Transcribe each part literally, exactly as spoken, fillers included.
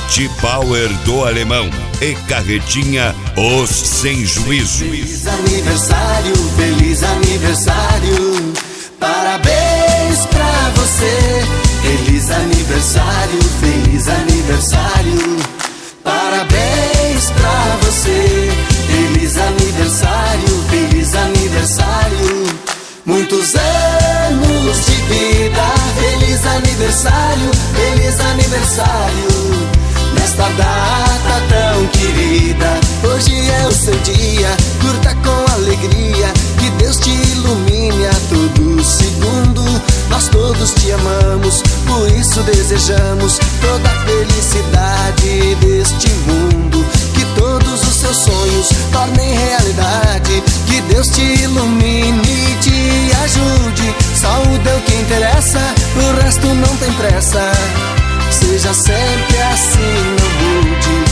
Forte Power do Alemão e Carretinha Os Sem Juízo. Feliz aniversário, feliz aniversário, parabéns pra você. Feliz aniversário, feliz aniversário, parabéns pra você. Feliz aniversário, feliz aniversário, muitos anos de vida. Feliz aniversário, feliz aniversário, nesta data tão querida. Hoje é o seu dia, curta com alegria, que Deus te ilumine a todo segundo. Nós todos te amamos, por isso desejamos toda a felicidade deste mundo. Que todos os seus sonhos tornem realidade, que Deus te ilumine e te ajude. Saúde é o que interessa, o resto não tem pressa. Seja sempre assim, não mude.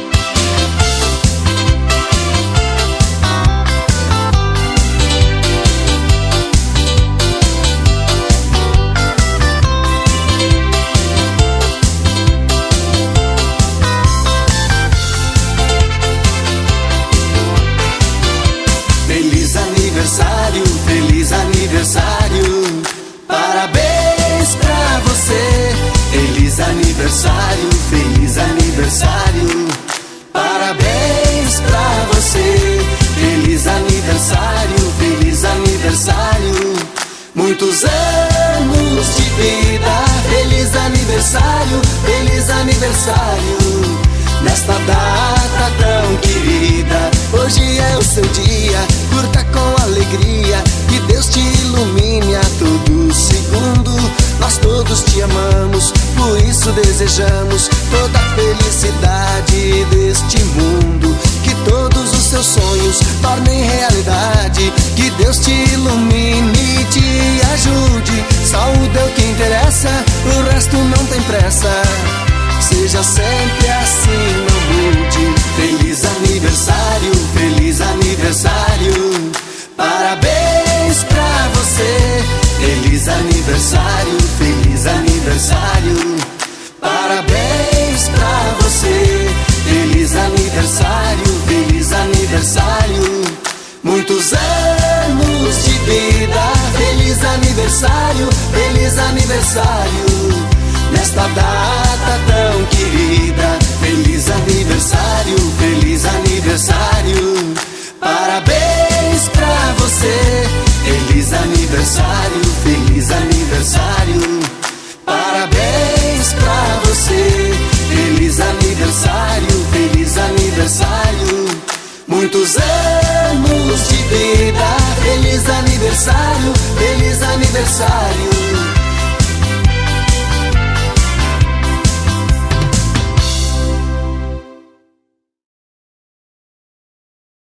Feliz aniversário, feliz aniversário, parabéns pra você. Feliz aniversário, feliz aniversário, parabéns pra você. Feliz aniversário, feliz aniversário, muitos anos de vida. Feliz aniversário, feliz aniversário, nesta data tão querida. Hoje é o seu dia, curta com alegria, que Deus te ilumine a todo segundo. Nós todos te amamos, por isso desejamos toda a felicidade deste mundo. Que todos os seus sonhos tornem realidade, que Deus te ilumine e te ajude. Saúde é o que interessa, o resto não tem pressa. Seja sempre assim, não mude. Feliz aniversário, feliz aniversário, parabéns pra você. Feliz aniversário, feliz aniversário, parabéns pra você. Feliz aniversário, feliz aniversário, muitos anos de vida. Feliz aniversário, feliz aniversário, nesta data tão querida. Feliz aniversário, feliz aniversário, parabéns pra você. Feliz aniversário, feliz aniversário, parabéns pra você. Feliz aniversário, feliz aniversário, muitos anos de vida. Feliz aniversário, feliz aniversário,